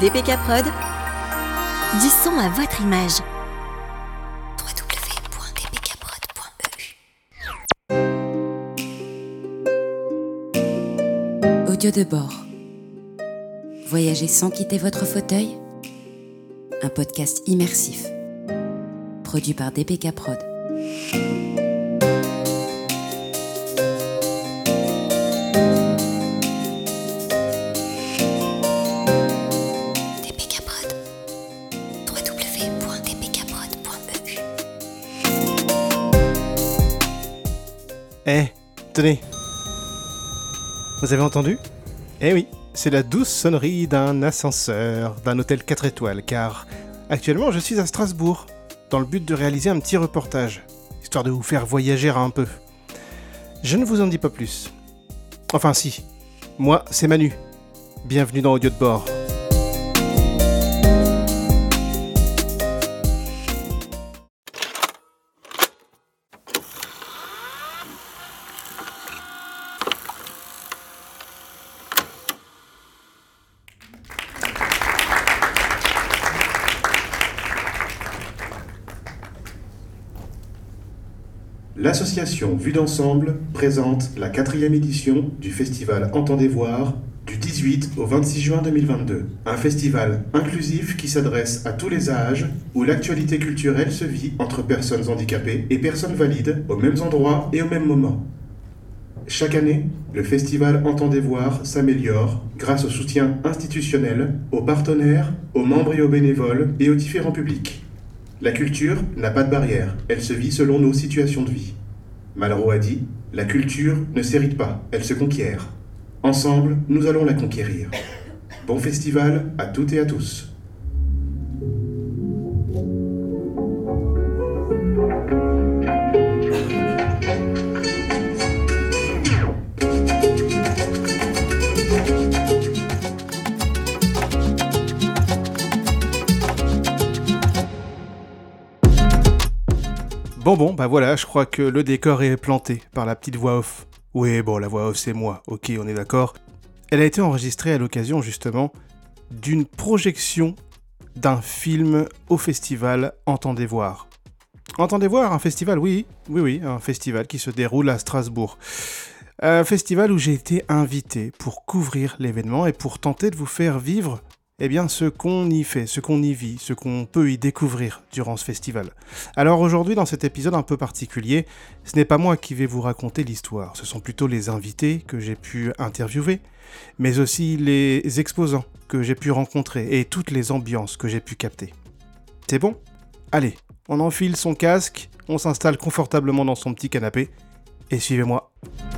DPK Prod, du son à votre image. www.dpkprod.eu. Audio de bord. Voyagez sans quitter votre fauteuil. Un podcast immersif. Produit par DPK Prod. Tenez, vous avez entendu ? Eh oui, c'est la douce sonnerie d'un ascenseur, d'un hôtel 4 étoiles, car actuellement je suis à Strasbourg, dans le but de réaliser un petit reportage, histoire de vous faire voyager un peu. Je ne vous en dis pas plus. Enfin si, moi c'est Manu. Bienvenue dans Audio de bord. L'association Vue d'Ensemble présente la 4e édition du festival Entendez voir du 18 au 26 juin 2022. Un festival inclusif qui s'adresse à tous les âges, où l'actualité culturelle se vit entre personnes handicapées et personnes valides aux mêmes endroits et au même moment. Chaque année, le festival Entendez voir s'améliore grâce au soutien institutionnel, aux partenaires, aux membres et aux bénévoles et aux différents publics. La culture n'a pas de barrière, elle se vit selon nos situations de vie. Malraux a dit, la culture ne s'hérite pas, elle se conquiert. Ensemble, nous allons la conquérir. Bon festival à toutes et à tous. Bon, bah voilà, je crois que le décor est planté par la petite voix off. Oui, bon, la voix off c'est moi, ok, on est d'accord. Elle a été enregistrée à l'occasion, justement, d'une projection d'un film au festival Entendez voir. Entendez voir, un festival, oui, un festival qui se déroule à Strasbourg. Un festival où j'ai été invité pour couvrir l'événement et pour tenter de vous faire vivre ce qu'on y fait, ce qu'on y vit, ce qu'on peut y découvrir durant ce festival. Alors aujourd'hui, dans cet épisode un peu particulier, ce n'est pas moi qui vais vous raconter l'histoire, ce sont plutôt les invités que j'ai pu interviewer, mais aussi les exposants que j'ai pu rencontrer et toutes les ambiances que j'ai pu capter. C'est bon ? Allez, on enfile son casque, on s'installe confortablement dans son petit canapé, et suivez-moi.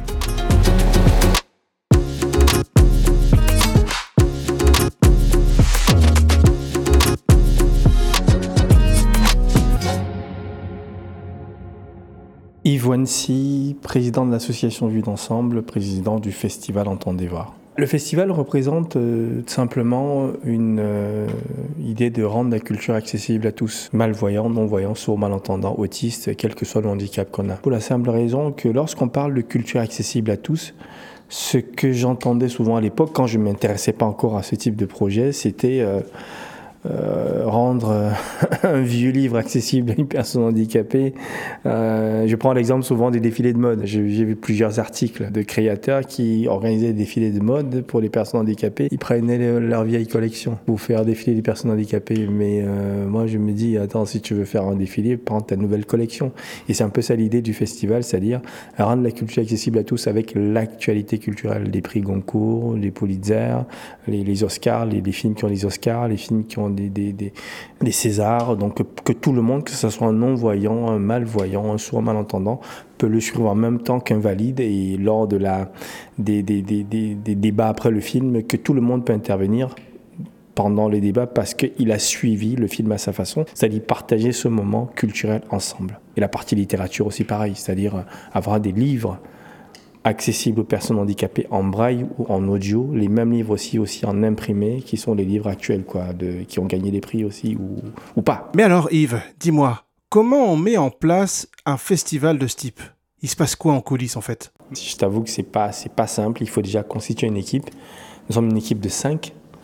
Yves Wancy, président de l'association Vue d'Ensemble, président du festival Entendez voir. Le festival représente simplement une idée de rendre la culture accessible à tous, malvoyants, non-voyants, sourds, malentendants, autistes, quel que soit le handicap qu'on a. Pour la simple raison que lorsqu'on parle de culture accessible à tous, ce que j'entendais souvent à l'époque, quand je ne m'intéressais pas encore à ce type de projet, c'était rendre un vieux livre accessible à une personne handicapée. Je prends l'exemple souvent des défilés de mode. J'ai vu plusieurs articles de créateurs qui organisaient des défilés de mode pour les personnes handicapées. Ils prenaient leur vieille collection pour faire défiler les personnes handicapées. Mais moi, je me dis, attends, si tu veux faire un défilé, prends ta nouvelle collection. Et c'est un peu ça l'idée du festival, c'est-à-dire rendre la culture accessible à tous avec l'actualité culturelle. Les prix Goncourt, les Pulitzer, les Oscars, les films qui ont les Oscars, les films qui ont des Césars, donc que tout le monde, que ce soit un non-voyant, un malvoyant, un sourd malentendant, peut le suivre en même temps qu'un valide, et lors de des débats après le film, que tout le monde peut intervenir pendant les débats parce qu'il a suivi le film à sa façon, c'est-à-dire partager ce moment culturel ensemble. Et la partie littérature aussi pareil, c'est-à-dire avoir des livres accessibles aux personnes handicapées en braille ou en audio, les mêmes livres aussi en imprimé, qui sont les livres actuels, qui ont gagné des prix aussi, ou pas. Mais alors Yves, dis-moi, comment on met en place un festival de ce type ? Il se passe quoi en coulisses en fait ? Je t'avoue que c'est pas simple, il faut déjà constituer une équipe. Nous sommes une équipe de 5.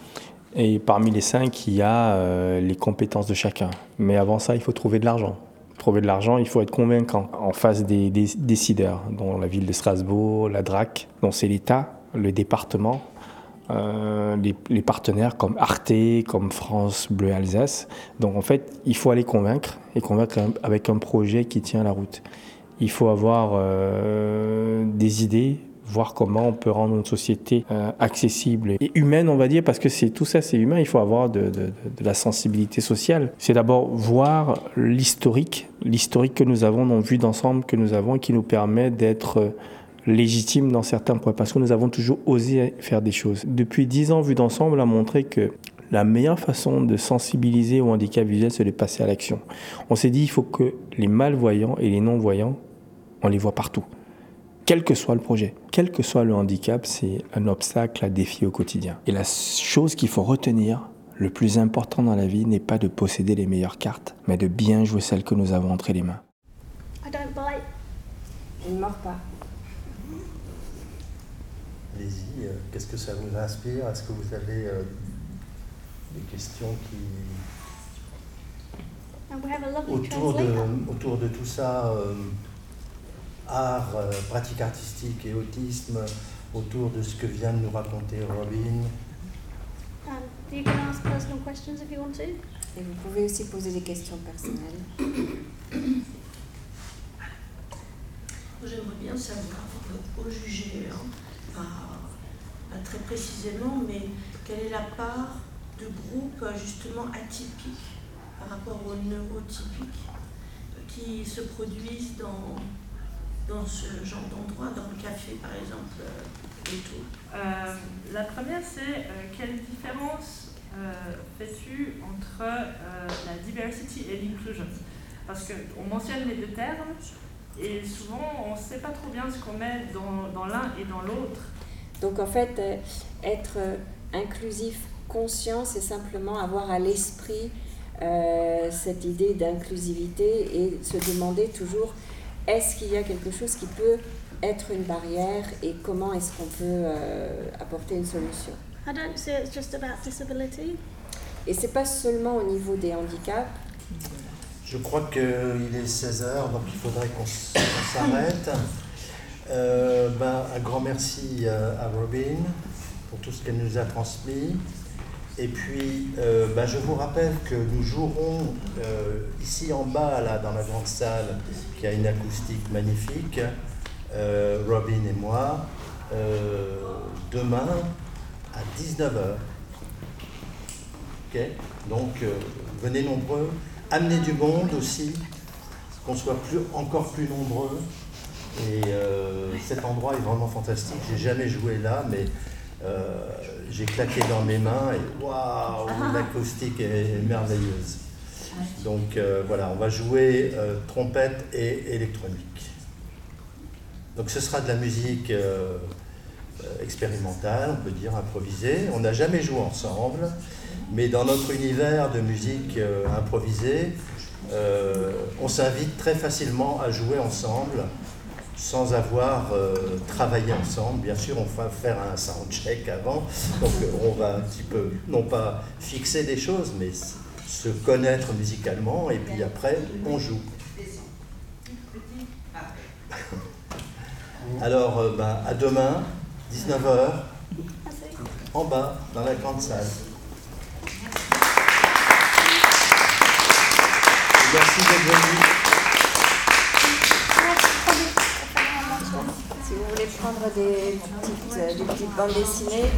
Et parmi les 5, il y a les compétences de chacun. Mais avant ça, il faut trouver de l'argent. Pour trouver de l'argent, il faut être convaincant en face des décideurs, dont la ville de Strasbourg, la DRAC, dont c'est l'État, le département, les partenaires comme Arte, comme France Bleu Alsace. Donc en fait, il faut aller convaincre, et convaincre avec un projet qui tient la route. Il faut avoir des idées, voir comment on peut rendre notre société accessible et humaine, on va dire, parce que tout ça, c'est humain. Il faut avoir de la sensibilité sociale. C'est d'abord voir l'historique que nous avons, dans vue d'ensemble que nous avons, et qui nous permet d'être légitimes dans certains points, parce que nous avons toujours osé faire des choses. Depuis 10 ans, vue d'ensemble a montré que la meilleure façon de sensibiliser au handicap visuel, c'est de passer à l'action. On s'est dit, il faut que les malvoyants et les non-voyants, on les voit partout. Quel que soit le projet, quel que soit le handicap, c'est un obstacle à défier au quotidien. Et la chose qu'il faut retenir, le plus important dans la vie, n'est pas de posséder les meilleures cartes, mais de bien jouer celles que nous avons entre les mains. I don't bite. Je ne mords pas. Allez-y, qu'est-ce que ça vous inspire? Est-ce que vous avez des questions qui... And we have a lovely autour translator. de tout ça, art, pratique artistique et autisme, autour de ce que vient de nous raconter Robin? You can ask personal questions if you want to. Et vous pouvez aussi poser des questions personnelles. J'aimerais bien savoir, au jugé, pas très précisément, mais quelle est la part de groupes justement atypiques par rapport aux neurotypiques qui se produisent dans ce genre d'endroit, dans le café par exemple, et tout. La première, c'est quelle différence fais-tu entre la diversity et l'inclusion? Parce qu'on mentionne les deux termes et souvent on ne sait pas trop bien ce qu'on met dans l'un et dans l'autre. Donc en fait, être inclusif, conscient, c'est simplement avoir à l'esprit cette idée d'inclusivité et se demander toujours est-ce qu'il y a quelque chose qui peut être une barrière et comment est-ce qu'on peut apporter une solution. I don't see it's just about disability. Et c'est pas seulement au niveau des handicaps. Je crois qu'il est 16h, donc il faudrait qu'on s'arrête. Un grand merci à Robin pour tout ce qu'elle nous a transmis. Et puis, je vous rappelle que nous jouerons ici en bas, là, dans la grande salle, qui a une acoustique magnifique, Robin et moi, demain à 19h. Okay. Donc, venez nombreux, amenez du monde aussi, qu'on soit encore plus nombreux. Et cet endroit est vraiment fantastique. J'ai jamais joué là, mais j'ai claqué dans mes mains et waouh, l'acoustique est merveilleuse. Donc voilà, on va jouer trompette et électronique. Donc ce sera de la musique expérimentale, on peut dire improvisée. On n'a jamais joué ensemble, mais dans notre univers de musique improvisée, on s'invite très facilement à jouer ensemble sans avoir travaillé ensemble. Bien sûr, on va faire un soundcheck avant, donc on va un petit peu, non pas fixer des choses, mais se connaître musicalement, et puis après, on joue. Alors, à demain, 19h, en bas, dans la grande salle. Merci d'être venu. Si vous voulez prendre des petites bandes dessinées.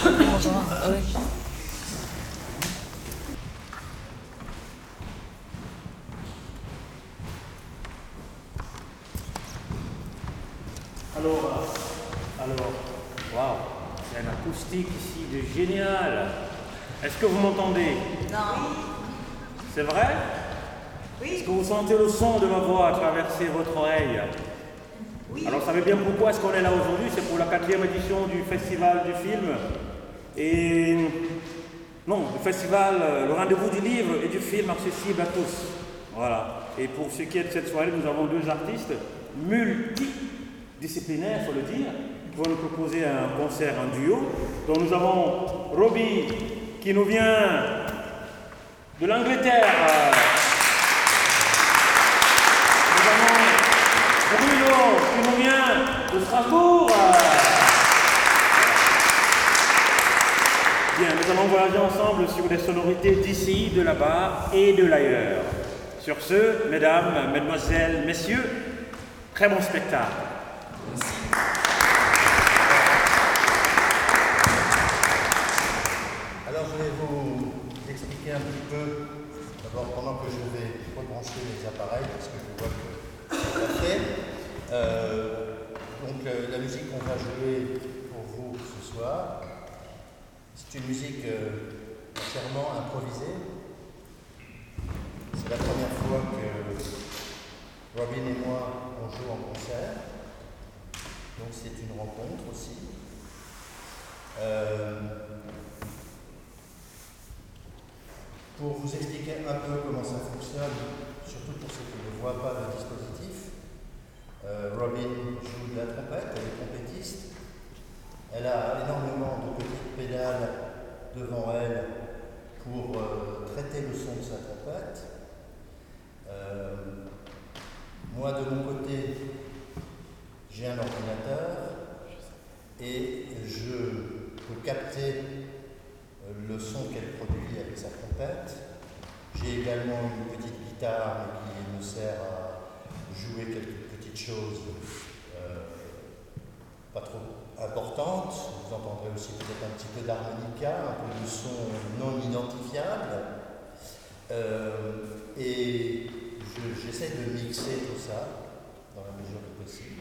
Alors, waouh, c'est un acoustique ici de génial. Est-ce que vous m'entendez? Non. C'est vrai? Oui. Est-ce que vous sentez le son de ma voix traverser votre oreille? Oui. Alors, vous savez bien pourquoi est-ce qu'on est là aujourd'hui? C'est pour la 4e édition du Festival du film. Et non, le festival, le rendez-vous du livre et du film accessible à tous. Voilà. Et pour ce qui est de cette soirée, nous avons 2 artistes multidisciplinaires, il faut le dire, qui vont nous proposer un concert en duo. Donc nous avons Robbie qui nous vient de l'Angleterre. Nous avons Bruno qui nous vient de Strasbourg. Bien, nous allons voyager ensemble sur des sonorités d'ici, de là-bas et de l'ailleurs. Sur ce, mesdames, mesdemoiselles, messieurs, très bon spectacle. Merci. Alors, je vais vous expliquer un petit peu, d'abord pendant que je vais rebrancher les appareils, parce que je vois que c'est pas fait. Donc, la musique qu'on va jouer pour vous ce soir, c'est une musique entièrement improvisée. C'est la première fois que Robin et moi on joue en concert. Donc c'est une rencontre aussi. Pour vous expliquer un peu comment ça fonctionne, surtout pour ceux qui ne voient pas le dispositif, Robin joue de la trompette, elle est trompettiste. Elle a énormément de petites pédales devant elle pour traiter le son de sa trompette. Moi, de mon côté, j'ai un ordinateur et je peux capter le son qu'elle produit avec sa trompette. J'ai également une petite guitare qui me sert à jouer quelques petites choses pas trop importante. Vous entendrez aussi peut-être un petit peu d'harmonica, un peu de son non identifiable. Et j'essaie de mixer tout ça dans la mesure du possible.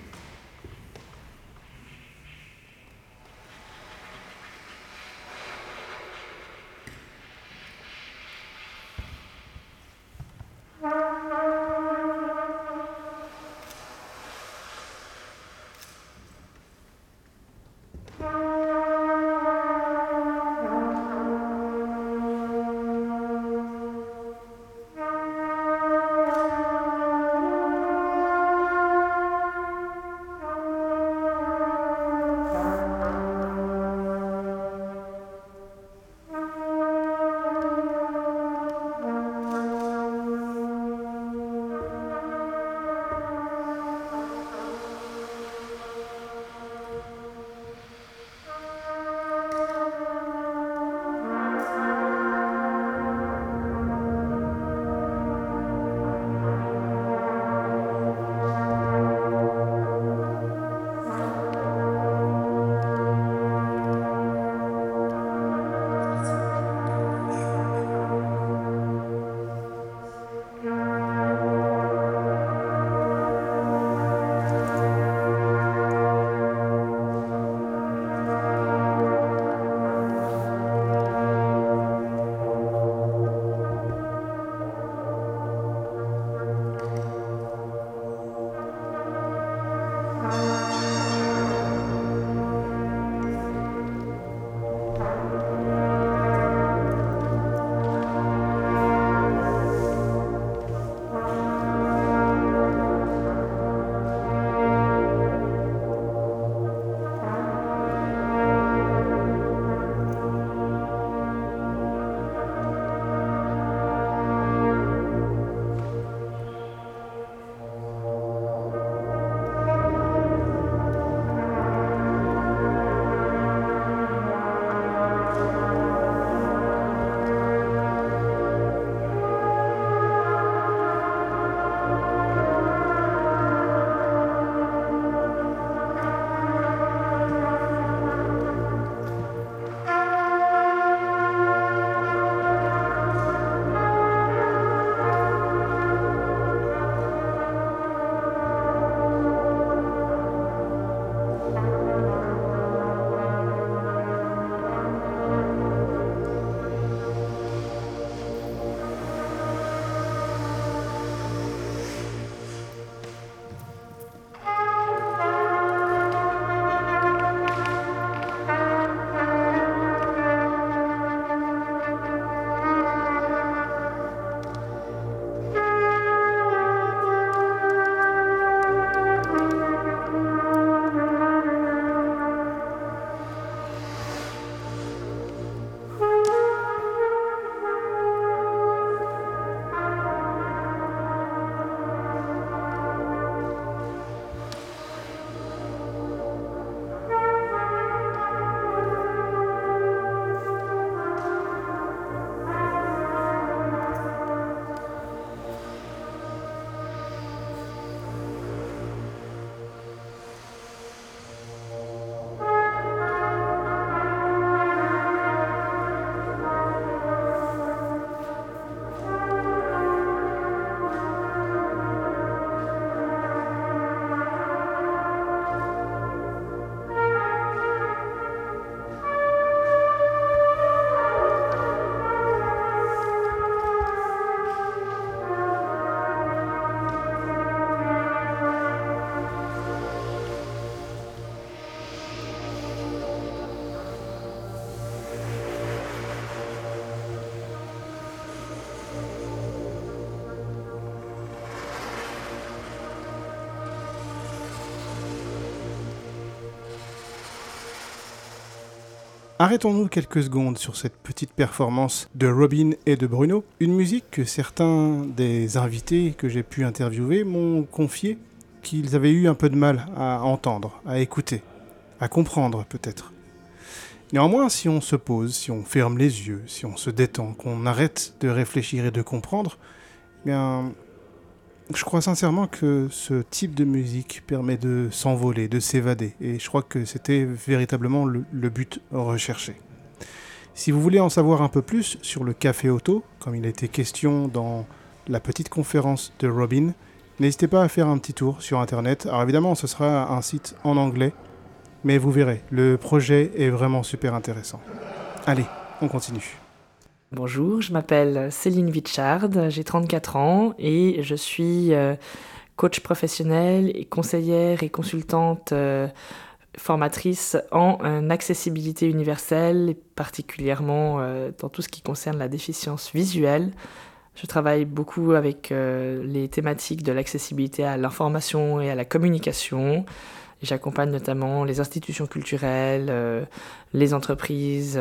Arrêtons-nous quelques secondes sur cette petite performance de Robin et de Bruno, une musique que certains des invités que j'ai pu interviewer m'ont confié qu'ils avaient eu un peu de mal à entendre, à écouter, à comprendre peut-être. Néanmoins, si on se pose, si on ferme les yeux, si on se détend, qu'on arrête de réfléchir et de comprendre, eh bien, je crois sincèrement que ce type de musique permet de s'envoler, de s'évader, et je crois que c'était véritablement le but recherché. Si vous voulez en savoir un peu plus sur le café auto, comme il a été question dans la petite conférence de Robin, n'hésitez pas à faire un petit tour sur internet. Alors évidemment, ce sera un site en anglais, mais vous verrez, le projet est vraiment super intéressant. Allez, on continue. Bonjour, je m'appelle Céline Vichard, j'ai 34 ans et je suis coach professionnel et conseillère et consultante formatrice en accessibilité universelle, et particulièrement dans tout ce qui concerne la déficience visuelle. Je travaille beaucoup avec les thématiques de l'accessibilité à l'information et à la communication. J'accompagne notamment les institutions culturelles, les entreprises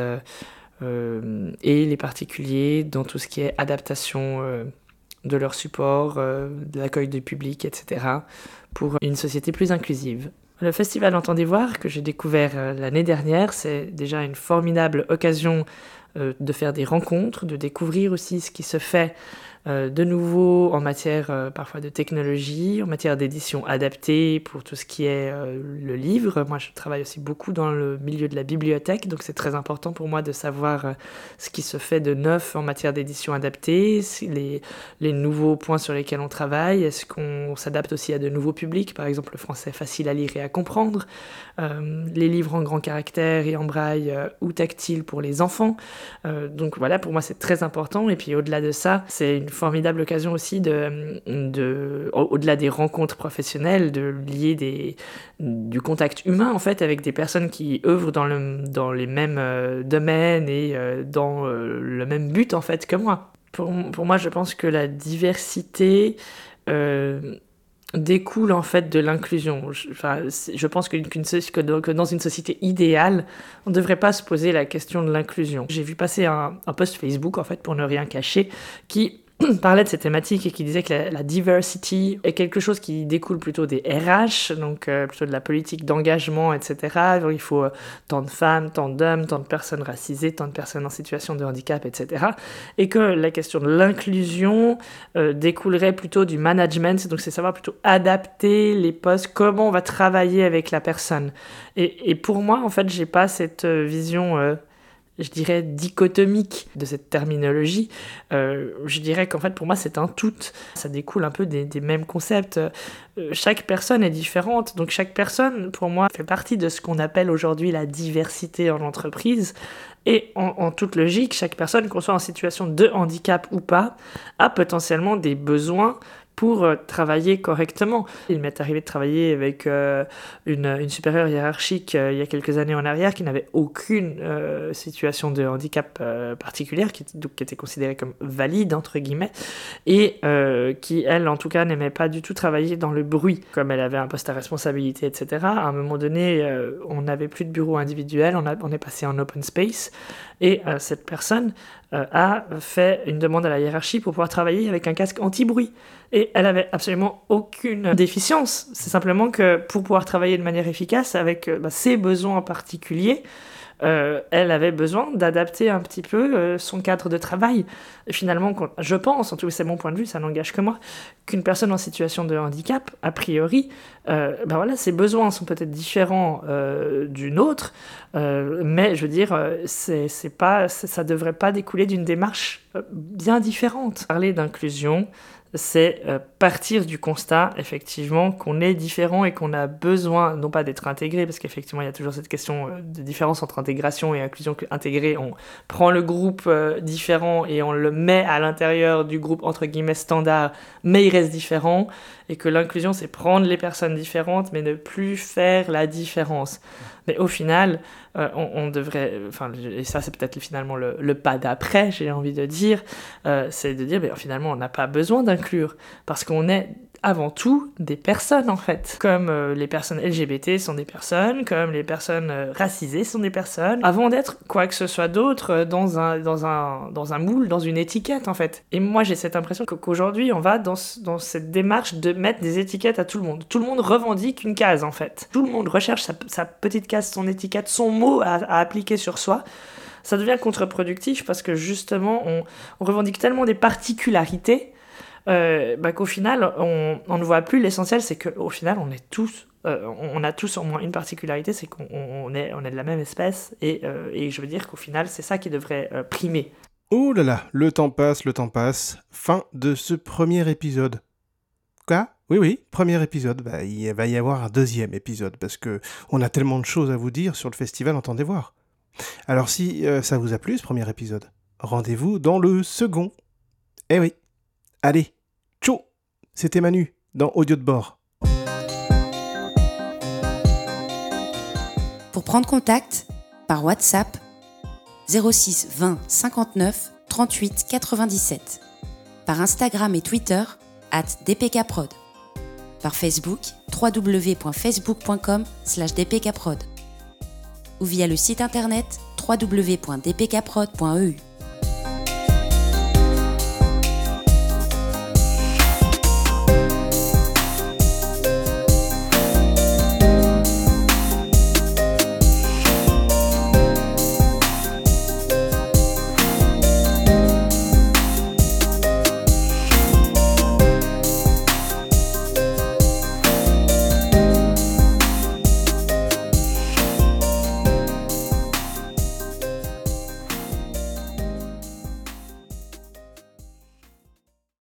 et les particuliers dans tout ce qui est adaptation de leur support, de l'accueil du public, etc. pour une société plus inclusive. Le festival Entendez voir, que j'ai découvert l'année dernière, c'est déjà une formidable occasion de faire des rencontres, de découvrir aussi ce qui se fait de nouveau en matière parfois de technologie, en matière d'édition adaptée pour tout ce qui est le livre. Moi, je travaille aussi beaucoup dans le milieu de la bibliothèque, donc c'est très important pour moi de savoir ce qui se fait de neuf en matière d'édition adaptée, les nouveaux points sur lesquels on travaille, est-ce qu'on s'adapte aussi à de nouveaux publics, par exemple le français facile à lire et à comprendre, les livres en grand caractère et en braille ou tactile pour les enfants. Donc voilà, pour moi c'est très important. Et puis au-delà de ça, c'est une formidable occasion aussi au-delà des rencontres professionnelles, de lier du contact humain en fait avec des personnes qui œuvrent dans les mêmes domaines et dans le même but en fait que moi. Pour moi, je pense que la diversité découle en fait de l'inclusion. Je pense que dans une société idéale, on ne devrait pas se poser la question de l'inclusion. J'ai vu passer un post Facebook, en fait, pour ne rien cacher, qui parlait de ces thématiques et qui disait que la diversity est quelque chose qui découle plutôt des RH, donc plutôt de la politique d'engagement, etc. Donc, il faut tant de femmes, tant d'hommes, tant de personnes racisées, tant de personnes en situation de handicap, etc. Et que la question de l'inclusion découlerait plutôt du management, donc c'est savoir plutôt adapter les postes, comment on va travailler avec la personne. Et pour moi, en fait, j'ai pas cette vision je dirais, dichotomique de cette terminologie. Je dirais qu'en fait, pour moi, c'est un tout. Ça découle un peu des mêmes concepts. Chaque personne est différente, donc chaque personne, pour moi, fait partie de ce qu'on appelle aujourd'hui la diversité en entreprise. Et en toute logique, chaque personne, qu'on soit en situation de handicap ou pas, a potentiellement des besoins pour travailler correctement. Il m'est arrivé de travailler avec une supérieure hiérarchique il y a quelques années en arrière qui n'avait aucune situation de handicap particulière, qui était considérée comme valide, entre guillemets, et qui, elle, en tout cas, n'aimait pas du tout travailler dans le bruit. Comme elle avait un poste à responsabilité, etc., à un moment donné, on n'avait plus de bureau individuel, on est passé en open space, et cette personne a fait une demande à la hiérarchie pour pouvoir travailler avec un casque anti-bruit. Et elle avait absolument aucune déficience. C'est simplement que pour pouvoir travailler de manière efficace avec ses besoins particuliers, elle avait besoin d'adapter un petit peu son cadre de travail. Et finalement, je pense, en tout cas c'est mon point de vue, ça n'engage que moi, qu'une personne en situation de handicap, a priori, ses besoins sont peut-être différents d'une autre, mais je veux dire, ça devrait pas découler d'une démarche bien différente. Parler d'inclusion, c'est partir du constat, effectivement, qu'on est différent et qu'on a besoin, non pas d'être intégré, parce qu'effectivement, il y a toujours cette question de différence entre intégration et inclusion. Intégré, on prend le groupe différent et on le met à l'intérieur du groupe, entre guillemets, standard, mais il reste différent, et que l'inclusion, c'est prendre les personnes différentes, mais ne plus faire la différence. Mais au final, on devrait, et ça c'est peut-être finalement le pas d'après, j'ai envie de dire, c'est de dire, finalement on n'a pas besoin d'inclure, parce qu'on est avant tout des personnes en fait. Comme les personnes LGBT sont des personnes, comme les personnes racisées sont des personnes, avant d'être quoi que ce soit d'autre dans un moule, dans une étiquette en fait. Et moi j'ai cette impression qu'aujourd'hui on va dans cette démarche de mettre des étiquettes à tout le monde. Tout le monde revendique une case en fait. Tout le monde recherche sa petite case, son étiquette, son mot à appliquer sur soi. Ça devient contre-productif parce que justement on revendique tellement des particularités qu'au final on ne voit plus l'essentiel, c'est qu'au final on est tous on a tous au moins une particularité, c'est qu'on est de la même espèce et je veux dire qu'au final c'est ça qui devrait primer. Oh là là, le temps passe, fin de ce premier épisode. Quoi ? Oui, premier épisode, il va y avoir un deuxième épisode parce que on a tellement de choses à vous dire sur le festival Entendez Voir. Alors si ça vous a plu ce premier épisode, rendez-vous dans le second. Eh oui. Allez, ciao. C'était Manu dans Audio de bord. Pour prendre contact, par WhatsApp, 06 20 59 38 97. Par Instagram et Twitter, @dpkprod. Par Facebook, www.facebook.com/dpkprod. Ou via le site internet www.dpkprod.eu.